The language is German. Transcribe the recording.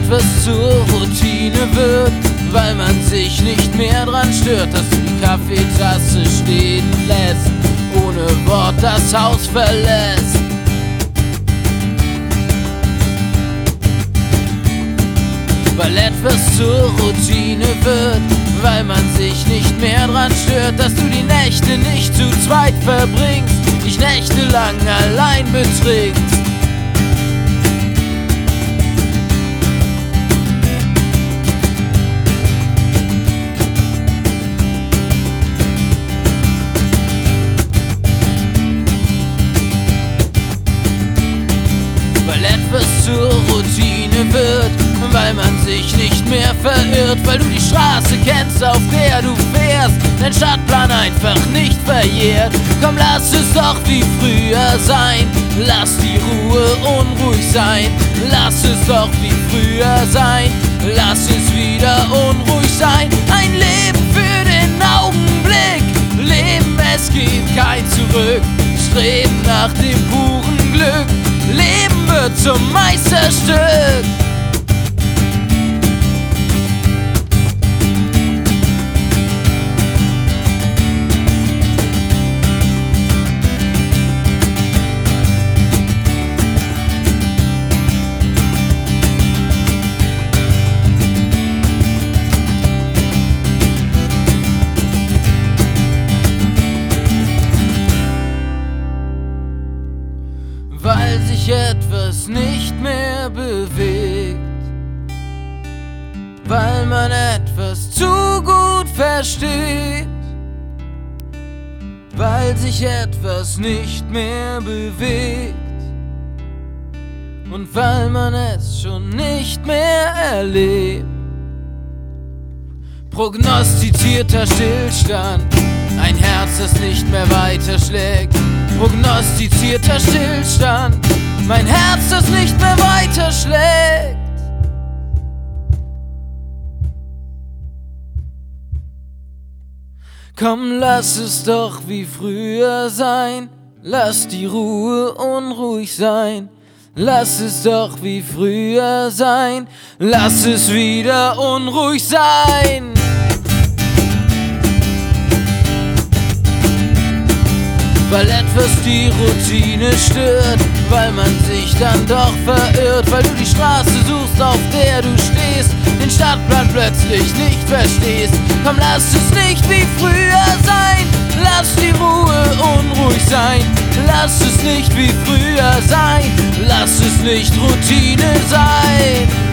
etwas zur Routine wird, weil man sich nicht mehr dran stört, dass du die Kaffeetasse stehen lässt, ohne Wort das Haus verlässt. Weil etwas zur Routine wird, weil man sich nicht mehr dran stört, dass du die Nächte nicht zu zweit verbringst, dich nächtelang allein betrinkst. Weil etwas zur Routine wird, weil man sich nicht mehr verirrt, weil du die Straße kennst, auf der du fährst, dein Stadtplan einfach nicht verjährt. Komm, lass es doch wie früher sein, lass die Ruhe unruhig sein. Lass es doch wie früher sein, lass es wieder unruhig sein. Ein Leben für den Augenblick, Leben, es gibt kein Zurück. Streben nach dem puren Glück, Leben wird zum Meisterstück. Weil sich etwas nicht mehr bewegt, weil man etwas zu gut versteht, weil sich etwas nicht mehr bewegt und weil man es schon nicht mehr erlebt. Prognostizierter Stillstand, ein Herz, das nicht mehr weiter schlägt. Prognostizierter Stillstand, mein Herz, das nicht mehr weiter schlägt. Komm, lass es doch wie früher sein, lass die Ruhe unruhig sein. Lass es doch wie früher sein, lass es wieder unruhig sein. Weil etwas die Routine stört, weil man sich dann doch verirrt, weil du die Straße suchst, auf der du stehst, den Stadtplan plötzlich nicht verstehst. Komm, lass es nicht wie früher sein, lass die Ruhe unruhig sein. Lass es nicht wie früher sein, lass es nicht Routine sein.